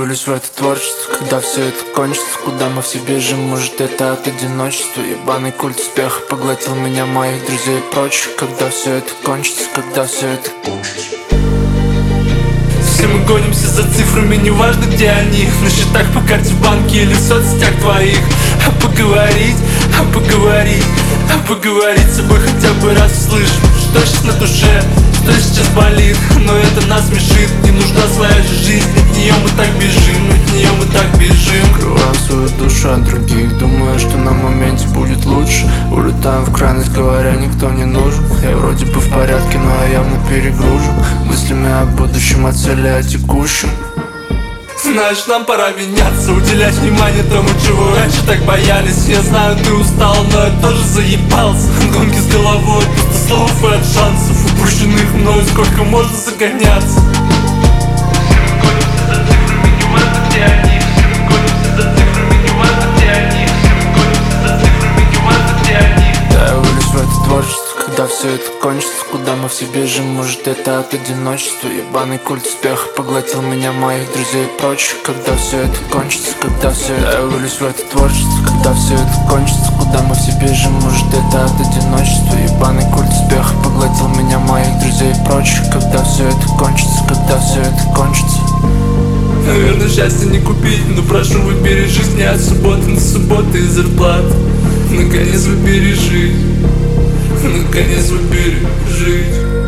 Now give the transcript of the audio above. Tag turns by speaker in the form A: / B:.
A: вылез в это творчество, когда все это кончится. Куда мы все бежим, может это от одиночества. Ебаный культ успеха поглотил меня, моих друзей и прочих. Когда все это кончится, когда все это кончится. Все мы гонимся за цифрами, неважно где они. На счетах, по карте в банке или в соцсетях твоих. А поговорить, а поговорить, а поговорить с собой хотя бы раз услышим, что сейчас на душе, что сейчас болит. Но это нас смешит, не нужна своя же жизнь. От нее мы так бежим, от нее мы так бежим. Крываю свою душу от других, думаю, что на моменте будет лучше. Улетаем в крайность, говоря, никто не нужен. Я вроде бы в порядке, но я явно перегружен мыслями о будущем, о цели, о текущем. Знаешь, нам пора меняться, уделять внимание тому, чего раньше так боялись. Я знаю, ты устал, но я тоже заебался. Гонки с головой, просто слов и от шансов упущенных мною, сколько можно загоняться. Все мы гонимся за цифрами, неважно где они. Все мы гонимся за цифрами, неважно где они. Все мы гонимся за цифрами, неважно где они. Да, я вылез в это творчество, когда все это кончится. Куда мы все бежим, может это от одиночества. Ебаный культ успеха поглотил меня, моих друзей и прочих. Когда все это кончится, когда все это... Я вылез в это творчество, когда все это кончится. Куда мы все бежим, может это от одиночества. Ебаный культ успеха поглотил меня, моих друзей и прочих. Когда все это кончится, когда все это кончится. Наверное, счастье не купить, но прошу, выбери жизнь не от субботы на субботы и зарплаты. Наконец выбери жизнь, наконец выбери жить.